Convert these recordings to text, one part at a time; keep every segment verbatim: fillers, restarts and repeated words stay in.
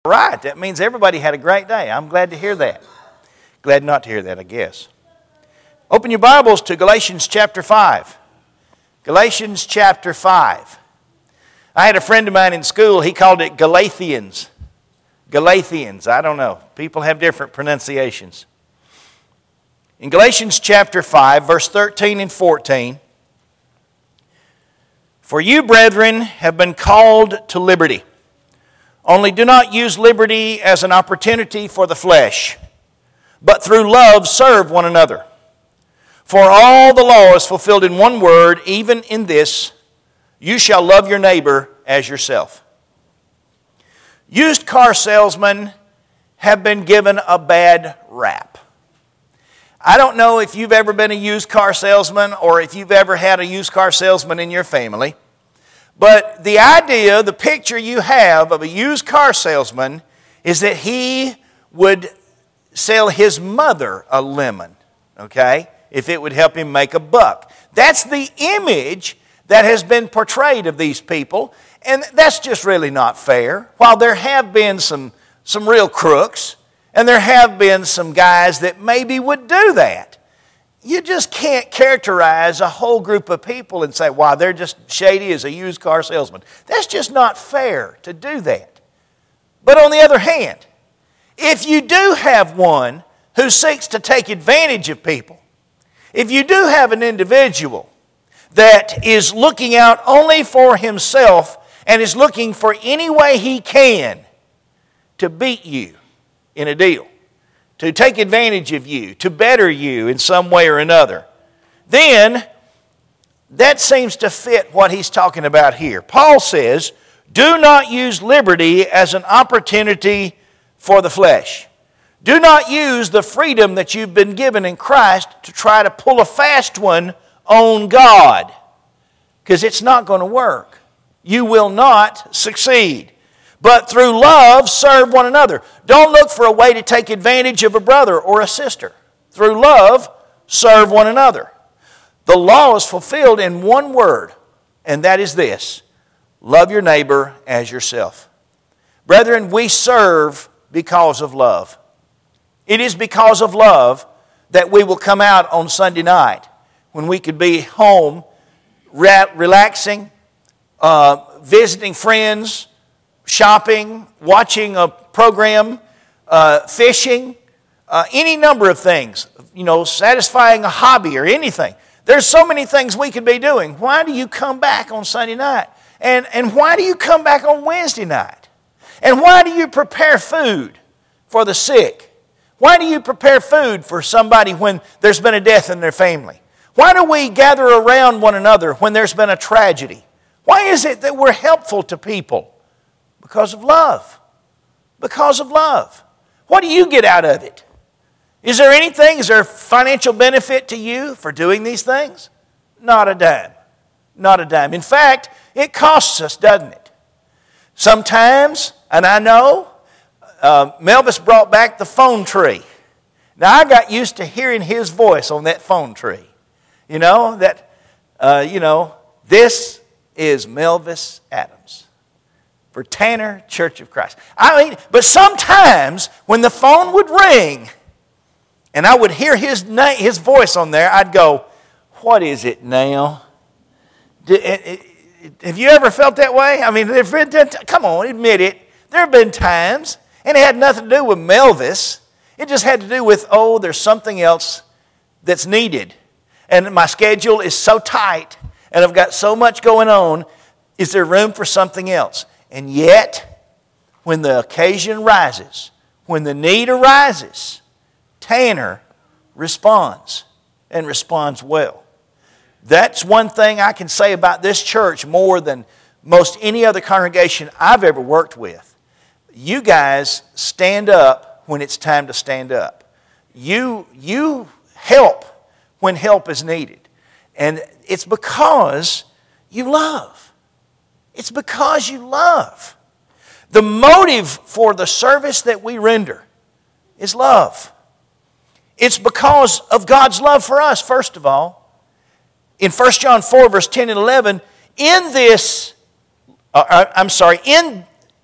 Right, that means everybody had a great day. I'm glad to hear that. Glad not to hear that, I guess. Open your Bibles to Galatians chapter five. Galatians chapter five. I had a friend of mine in school, he called it Galatians. Galatians, I don't know. People have different pronunciations. In Galatians chapter five, verse thirteen and fourteen, "For you, brethren, have been called to liberty. Only do not use liberty as an opportunity for the flesh, but through love serve one another. For all the law is fulfilled in one word, even in this, you shall love your neighbor as yourself." Used car salesmen have been given a bad rap. I don't know if you've ever been a used car salesman or if you've ever had a used car salesman in your family. But the idea, the picture you have of a used car salesman is that he would sell his mother a lemon, okay, if it would help him make a buck. That's the image that has been portrayed of these people, and that's just really not fair. While there have been some, some real crooks, and there have been some guys that maybe would do that, you just can't characterize a whole group of people and say, wow, they're just shady as a used car salesman. That's just not fair to do that. But on the other hand, if you do have one who seeks to take advantage of people, if you do have an individual that is looking out only for himself and is looking for any way he can to beat you in a deal, to take advantage of you, to better you in some way or another, then that seems to fit what he's talking about here. Paul says, do not use liberty as an opportunity for the flesh. Do not use the freedom that you've been given in Christ to try to pull a fast one on God, because it's not going to work. You will not succeed. But through love, serve one another. Don't look for a way to take advantage of a brother or a sister. Through love, serve one another. The law is fulfilled in one word, and that is this: love your neighbor as yourself. Brethren, we serve because of love. It is because of love that we will come out on Sunday night when we could be home, relaxing, uh, visiting friends, shopping, watching a program, uh, fishing, uh, any number of things, you know, satisfying a hobby or anything. There's so many things we could be doing. Why do you come back on Sunday night? And, and why do you come back on Wednesday night? And why do you prepare food for the sick? Why do you prepare food for somebody when there's been a death in their family? Why do we gather around one another when there's been a tragedy? Why is it that we're helpful to people? Because of love. Because of love. What do you get out of it? Is there anything, is there financial benefit to you for doing these things? Not a dime. Not a dime. In fact, it costs us, doesn't it? Sometimes, and I know, uh, Melvis brought back the phone tree. Now, I got used to hearing his voice on that phone tree. You know, that, uh, you know, this is Melvis Adams for Tanner Church of Christ. I mean, but sometimes when the phone would ring and I would hear his name, his voice on there, I'd go, what is it now? Have you ever felt that way? I mean, come on, admit it. There have been times, and it had nothing to do with Melvis. It just had to do with, oh, there's something else that's needed. And my schedule is so tight, and I've got so much going on. Is there room for something else? And yet, when the occasion rises, when the need arises, Tanner responds, and responds well. That's one thing I can say about this church more than most any other congregation I've ever worked with. You guys stand up when it's time to stand up. You, you help when help is needed. And it's because you love. It's because you love. The motive for the service that we render is love. It's because of God's love for us, first of all. In First John four, verse ten and eleven, in this, uh, I'm sorry, in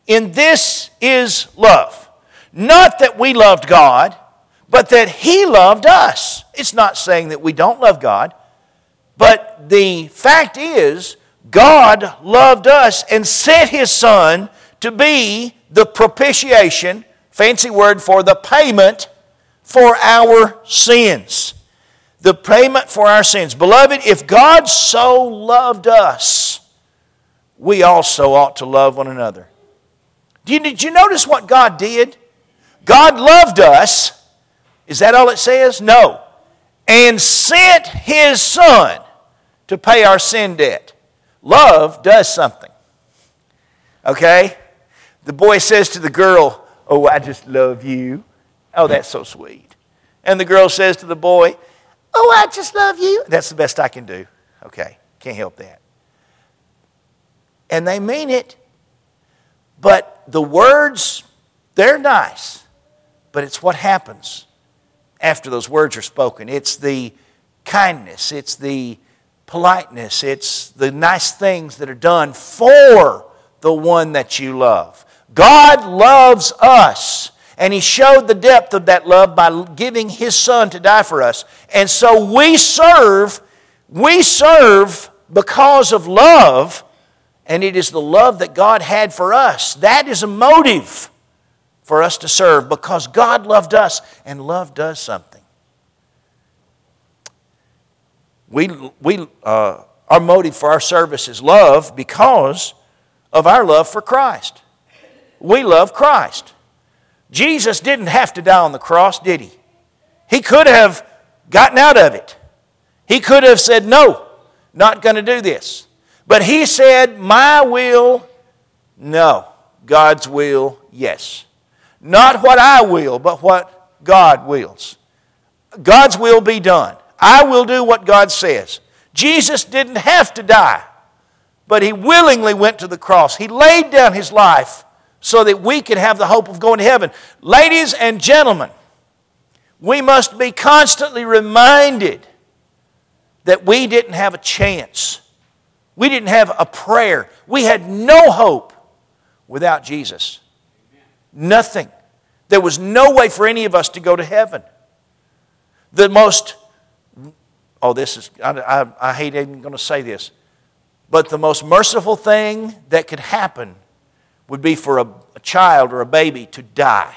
In this is love. Not that we loved God, but that He loved us. It's not saying that we don't love God, but the fact is, God loved us and sent His Son to be the propitiation, fancy word for the payment for our sins. The payment for our sins. Beloved, if God so loved us, we also ought to love one another. Did you, did you notice what God did? God loved us. Is that all it says? No. And sent His Son to pay our sin debt. Love does something. Okay? The boy says to the girl, "Oh, I just love you." Oh, that's so sweet. And the girl says to the boy, "Oh, I just love you." That's the best I can do. Okay, can't help that. And they mean it. But the words, they're nice. But it's what happens after those words are spoken. It's the kindness. It's the politeness. It's the nice things that are done for the one that you love. God loves us. And He showed the depth of that love by giving His Son to die for us. And so we serve, we serve because of love, and it is the love that God had for us. That is a motive for us to serve, because God loved us, and love does something. We, we, uh, our motive for our service is love because of our love for Christ. We love Christ. Jesus didn't have to die on the cross, did He? He could have gotten out of it. He could have said, "No, not going to do this." But He said, "My will, no. God's will, yes." Not what I will, but what God wills. God's will be done. I will do what God says. Jesus didn't have to die, but He willingly went to the cross. He laid down His life so that we could have the hope of going to heaven. Ladies and gentlemen, we must be constantly reminded that we didn't have a chance. We didn't have a prayer. We had no hope without Jesus. Nothing. There was no way for any of us to go to heaven. The most, oh this is, I, I, I hate even going to say this, but the most merciful thing that could happen would be for a, a child or a baby to die,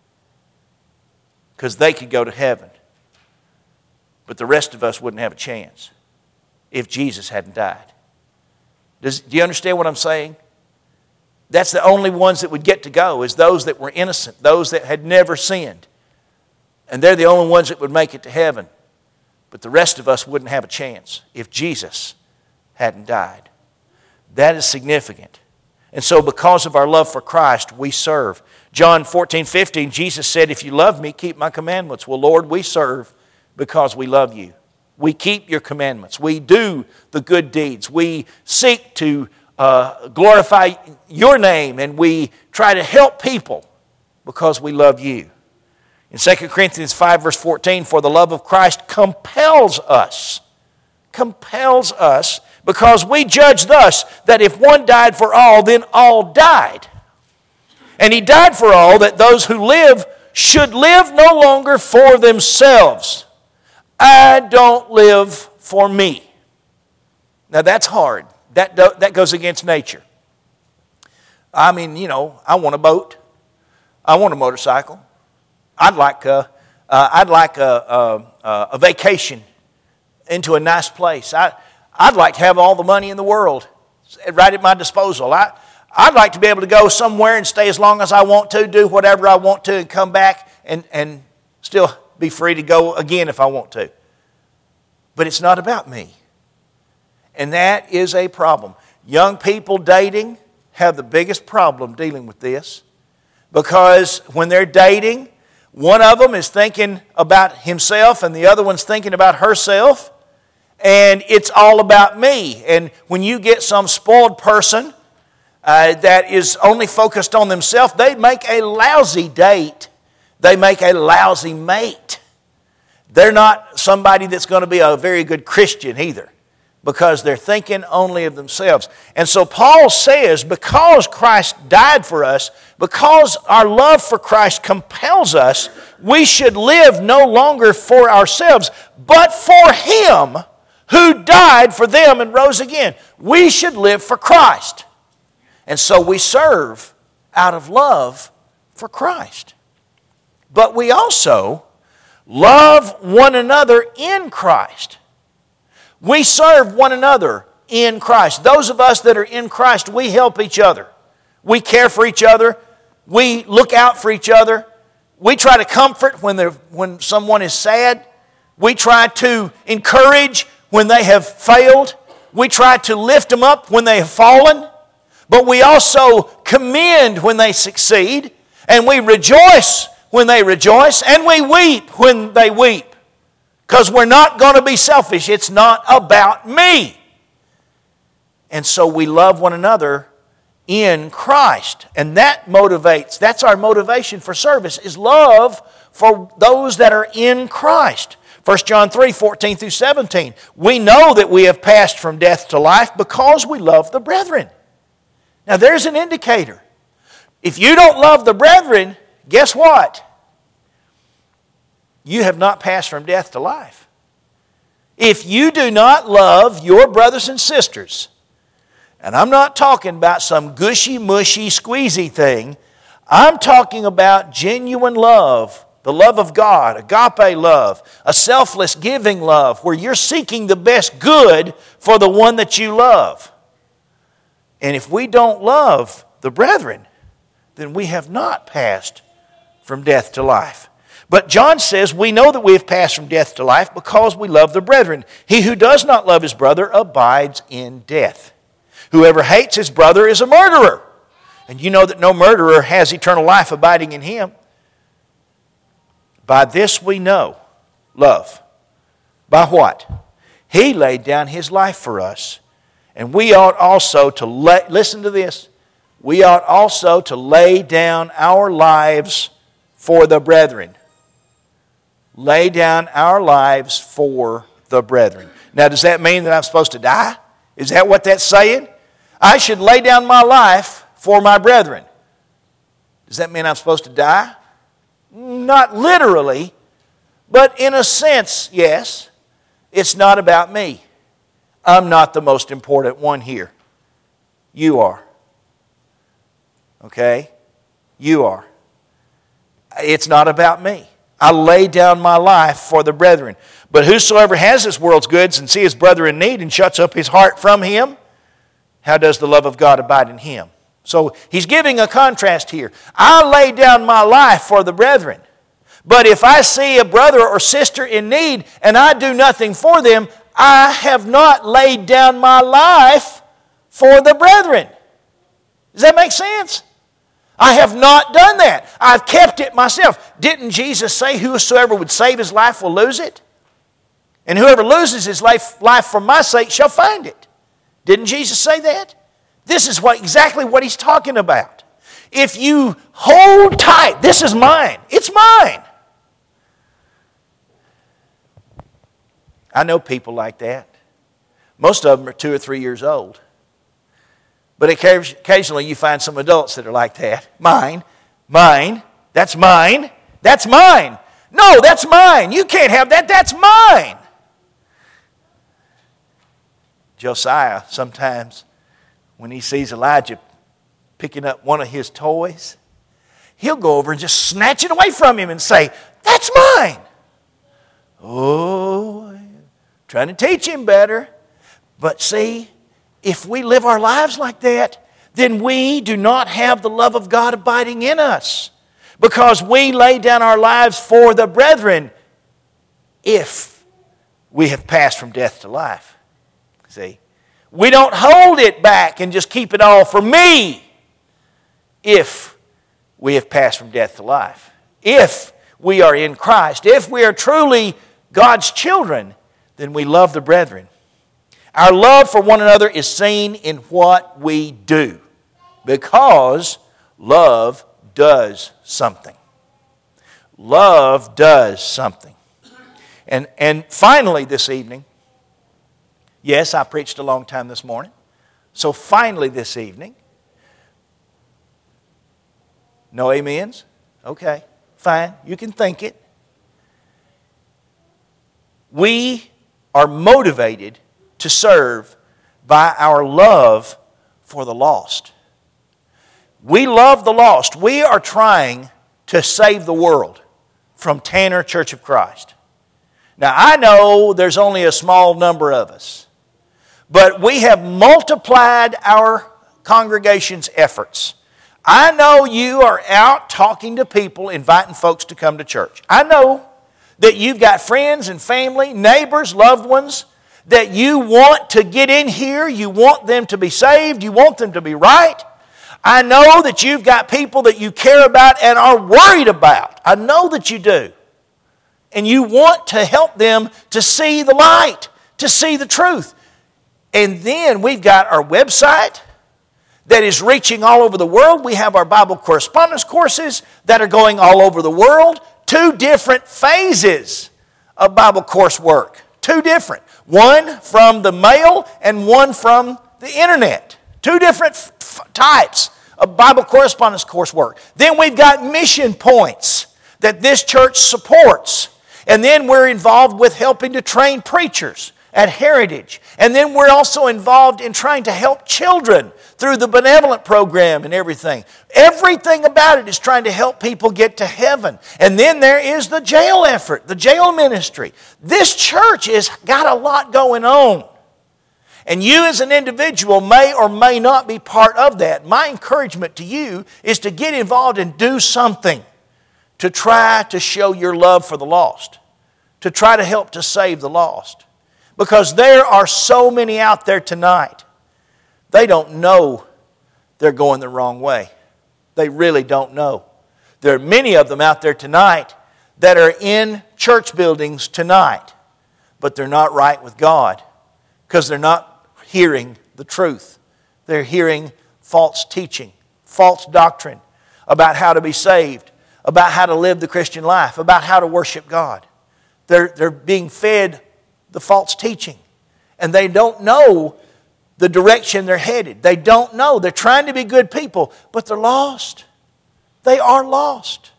because they could go to heaven. But the rest of us wouldn't have a chance if Jesus hadn't died. Does, do you understand what I'm saying? That's the only ones that would get to go, is those that were innocent, those that had never sinned. And they're the only ones that would make it to heaven. But the rest of us wouldn't have a chance if Jesus hadn't died. That is significant. And so because of our love for Christ, we serve. John fourteen fifteen, Jesus said, "If you love me, keep my commandments." Well, Lord, we serve because we love you. We keep your commandments. We do the good deeds. We seek to uh, glorify your name, and we try to help people because we love you. In Second Corinthians five, verse fourteen, "For the love of Christ compels us," compels us, "because we judge thus, that if one died for all, then all died. And He died for all, that those who live should live no longer for themselves. I don't live for me." Now that's hard. That, that goes against nature. I mean, you know, I want a boat. I want a motorcycle. I'd like a, uh, I'd like a, a, a vacation into a nice place. I, I'd like to have all the money in the world right at my disposal. I, I'd like to be able to go somewhere and stay as long as I want to, do whatever I want to, and come back and, and still be free to go again if I want to. But it's not about me. And that is a problem. Young people dating have the biggest problem dealing with this, because when they're dating, one of them is thinking about himself and the other one's thinking about herself, and it's all about me. And when you get some spoiled person uh, that is only focused on themselves, they make a lousy date. They make a lousy mate. They're not somebody that's going to be a very good Christian either. because they're thinking only of themselves. And so Paul says, because Christ died for us, because our love for Christ compels us, we should live no longer for ourselves, but for Him who died for them and rose again. We should live for Christ. And so we serve out of love for Christ. But we also love one another in Christ. We serve one another in Christ. Those of us that are in Christ, we help each other. We care for each other. We look out for each other. We try to comfort when, when someone is sad. We try to encourage when they have failed. We try to lift them up when they have fallen. But we also commend when they succeed. And we rejoice when they rejoice. And we weep when they weep. Because we're not going to be selfish. It's not about me. And so we love one another in Christ. And that motivates, that's our motivation for service, is love for those that are in Christ. First John three, fourteen through seventeen. We know that we have passed from death to life because we love the brethren. Now there's an indicator. If you don't love the brethren, guess what? You have not passed from death to life. If you do not love your brothers and sisters, and I'm not talking about some gushy, mushy, squeezy thing, I'm talking about genuine love, the love of God, agape love, a selfless giving love, where you're seeking the best good for the one that you love. And if we don't love the brethren, then we have not passed from death to life. But John says we know that we have passed from death to life because we love the brethren. He who does not love his brother abides in death. Whoever hates his brother is a murderer. And you know that no murderer has eternal life abiding in him. By this we know love. By what? He laid down His life for us. And we ought also to, lay, listen to this, we ought also to lay down our lives for the brethren. Lay down our lives for the brethren. Now, does that mean that I'm supposed to die? Is that what that's saying? I should lay down my life for my brethren. Does that mean I'm supposed to die? Not literally, but in a sense, yes. It's not about me. I'm not the most important one here. You are. Okay? You are. It's not about me. I lay down my life for the brethren. But whosoever has this world's goods and see his brother in need and shuts up his heart from him, how does the love of God abide in him? So he's giving a contrast here. I lay down my life for the brethren. But if I see a brother or sister in need and I do nothing for them, I have not laid down my life for the brethren. Does that make sense? I have not done that. I've kept it myself. Didn't Jesus say, whosoever would save his life will lose it? And whoever loses his life, life for my sake shall find it. Didn't Jesus say that? This is what exactly what he's talking about. If you hold tight, this is mine. It's mine. I know people like that. Most of them are two or three years old. But occasionally you find some adults that are like that. Mine, mine, that's mine, that's mine. No, that's mine. You can't have that, that's mine. Josiah, sometimes when he sees Elijah picking up one of his toys, he'll go over and just snatch it away from him and say, that's mine. Oh, trying to teach him better. But see, if we live our lives like that, then we do not have the love of God abiding in us. Because we lay down our lives for the brethren if we have passed from death to life. See? We don't hold it back and just keep it all for me if we have passed from death to life. If we are in Christ, if we are truly God's children, then we love the brethren. Our love for one another is seen in what we do, because love does something. Love does something. And, and finally this evening, Yes, I preached a long time this morning. So finally this evening, no amens? Okay, fine. You can think it. We are motivated to serve by our love for the lost. We love the lost. We are trying to save the world from Tanner Church of Christ. Now, I know there's only a small number of us, but we have multiplied our congregation's efforts. I know you are out talking to people, inviting folks to come to church. I know that you've got friends and family, neighbors, loved ones, that you want to get in here, you want them to be saved, you want them to be right. I know that you've got people that you care about and are worried about. I know that you do. And you want to help them to see the light, to see the truth. And then we've got our website that is reaching all over the world. We have our Bible correspondence courses that are going all over the world. Two different phases of Bible coursework. Two different. One from the mail and one from the internet. Two different f- types of Bible correspondence coursework. Then we've got mission points that this church supports. And then we're involved with helping to train preachers at Heritage. And then we're also involved in trying to help children through the benevolent program and everything. Everything about it is trying to help people get to heaven. And then there is the jail effort, the jail ministry. This church has got a lot going on. And you as an individual may or may not be part of that. My encouragement to you is to get involved and do something to try to show your love for the lost, to try to help to save the lost. Because there are so many out there tonight, they don't know they're going the wrong way. They really don't know. There are many of them out there tonight that are in church buildings tonight, but they're not right with God because they're not hearing the truth. They're hearing false teaching, false doctrine about how to be saved, about how to live the Christian life, about how to worship God. They're, they're being fed the false teaching, and they don't know the direction they're headed. They don't know. They're trying to be good people, but they're lost. They are lost.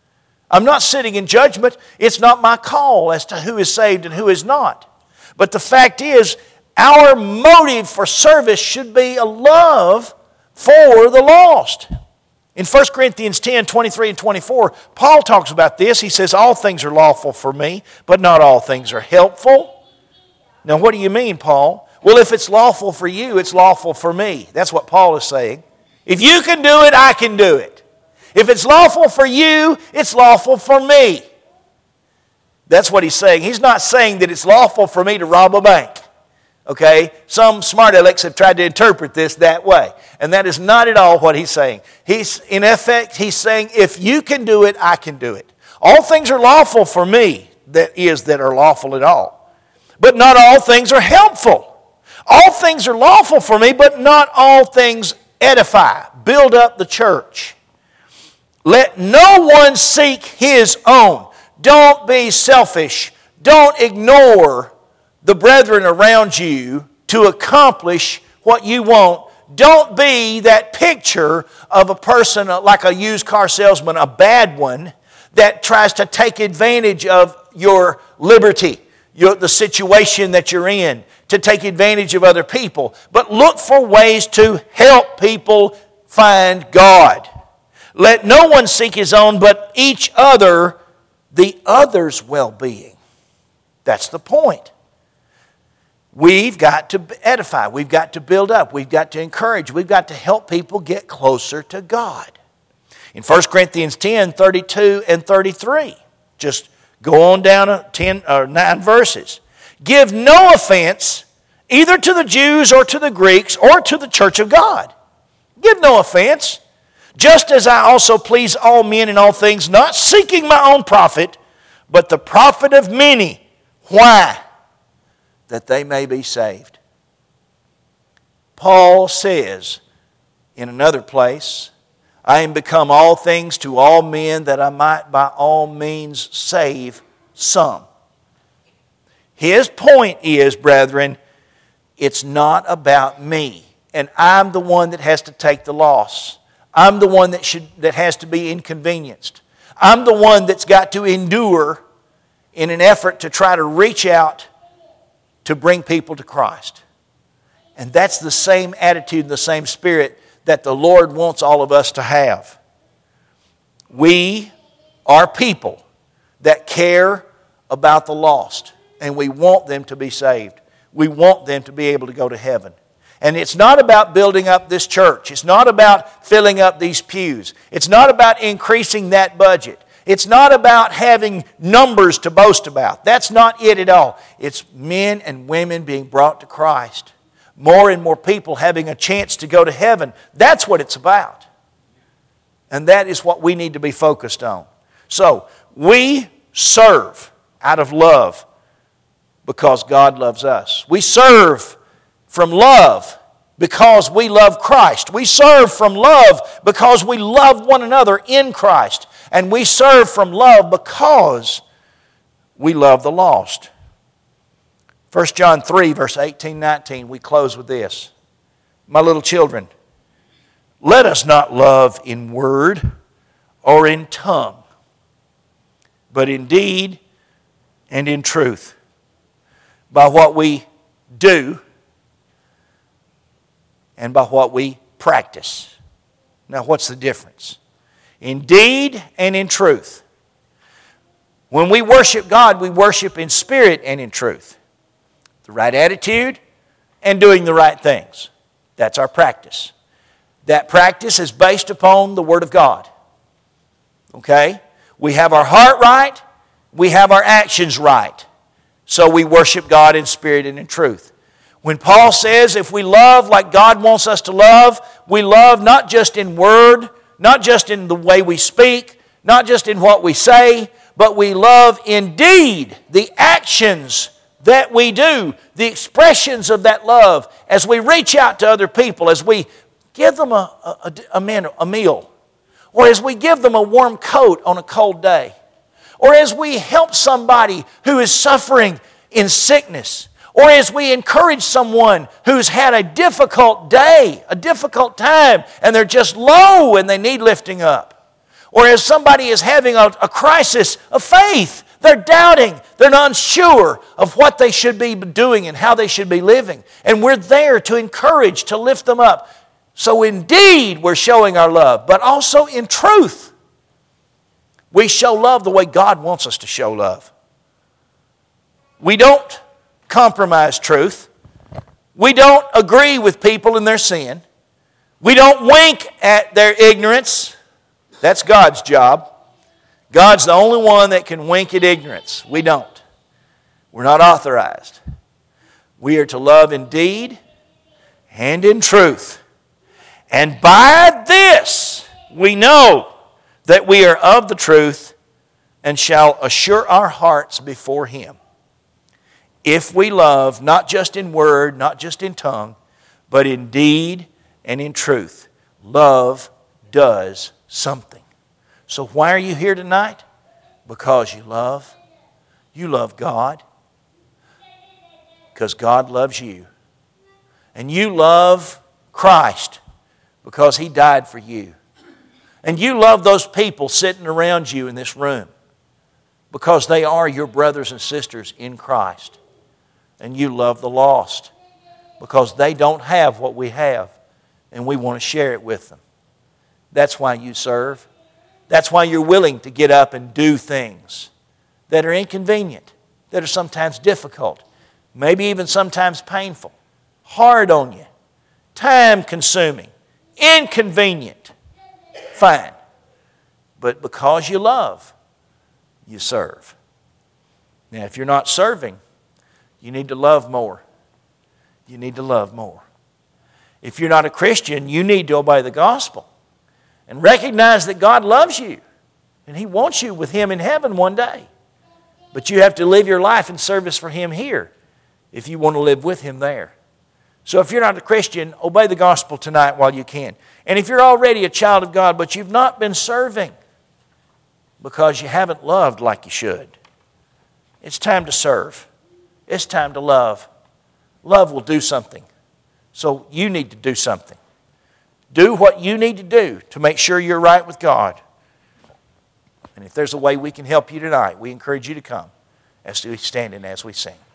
I'm not sitting in judgment. It's not my call as to who is saved and who is not. But the fact is, our motive for service should be a love for the lost. In First Corinthians ten, twenty-three and twenty-four, Paul talks about this. He says, all things are lawful for me, but not all things are helpful. Now, what do you mean, Paul? Well, if it's lawful for you, it's lawful for me. That's what Paul is saying. If you can do it, I can do it. If it's lawful for you, it's lawful for me. That's what he's saying. He's not saying that it's lawful for me to rob a bank. Okay? Some smart alecks have tried to interpret this that way. And that is not at all what he's saying. He's, in effect, he's saying, if you can do it, I can do it. All things are lawful for me, that is, that are lawful at all. But not all things are helpful. All things are lawful for me, but not all things edify, build up the church. Let no one seek his own. Don't be selfish. Don't ignore the brethren around you to accomplish what you want. Don't be that picture of a person like a used car salesman, a bad one, that tries to take advantage of your liberty, your, the situation that you're in, to take advantage of other people. But look for ways to help people find God. Let no one seek his own, but each other the other's well-being. That's the point. We've got to edify. We've got to build up. We've got to encourage. We've got to help people get closer to God. In First Corinthians ten, thirty-two and thirty-three, just go on down ten or nine verses. Give no offense either to the Jews or to the Greeks or to the church of God. Give no offense, just as I also please all men in all things, not seeking my own profit, but the profit of many. Why? That they may be saved. Paul says in another place, I am become all things to all men that I might by all means save some. His point is, brethren, It's not about me. And I'm the one that has to take the loss. I'm the one that should that has to be inconvenienced. I'm the one that's got to endure in an effort to try to reach out to bring people to Christ. And that's the same attitude, the same spirit that the Lord wants all of us to have. We are people that care about the lost, and we want them to be saved. We want them to be able to go to heaven. And it's not about building up this church. It's not about filling up these pews. It's not about increasing that budget. It's not about having numbers to boast about. That's not it at all. It's men and women being brought to Christ. More and more people having a chance to go to heaven. That's what it's about. And that is what we need to be focused on. So, we serve out of love because God loves us. We serve from love because we love Christ. We serve from love because we love one another in Christ. And we serve from love because we love the lost. First John three, verse eighteen, nineteen, we close with this. My little children, let us not love in word or in tongue, but in deed and in truth. By what we do and by what we practice. Now, what's the difference? In deed and in truth. When we worship God, we worship in spirit and in truth. The right attitude and doing the right things. That's our practice. That practice is based upon the Word of God. Okay? We have our heart right. We have our actions right. So we worship God in spirit and in truth. When Paul says if we love like God wants us to love, we love not just in word, not just in the way we speak, not just in what we say, but we love indeed the actions that we do, the expressions of that love as we reach out to other people, as we give them a, a, a, man, a meal, or as we give them a warm coat on a cold day, or as we help somebody who is suffering in sickness, or as we encourage someone who's had a difficult day, a difficult time, and they're just low and they need lifting up. Or as somebody is having a, a crisis of faith, they're doubting, they're not sure of what they should be doing and how they should be living. And we're there to encourage, to lift them up. So indeed, we're showing our love, but also in truth. We show love the way God wants us to show love. We don't compromise truth. We don't agree with people in their sin. We don't wink at their ignorance. That's God's job. God's the only one that can wink at ignorance. We don't. We're not authorized. We are to love in deed and in truth. And by this we know that we are of the truth and shall assure our hearts before Him. If we love, not just in word, not just in tongue, but in deed and in truth. Love does something. So why are you here tonight? Because you love. You love God. Because God loves you. And you love Christ because He died for you. And you love those people sitting around you in this room because they are your brothers and sisters in Christ. And you love the lost because they don't have what we have, and we want to share it with them. That's why you serve. That's why you're willing to get up and do things that are inconvenient, that are sometimes difficult, maybe even sometimes painful, hard on you, time-consuming, inconvenient. Fine. But because you love, you serve. Now, if you're not serving, you need to love more. You need to love more. If you're not a Christian, you need to obey the gospel and recognize that God loves you and He wants you with Him in heaven one day. But you have to live your life in service for Him here if you want to live with Him there. So if you're not a Christian, obey the gospel tonight while you can. And if you're already a child of God, but you've not been serving because you haven't loved like you should, it's time to serve. It's time to love love will do something. So you need to do something. Do what you need to do to make sure you're right with God. And if there's a way we can help you tonight, we encourage you to come as we stand and as we sing.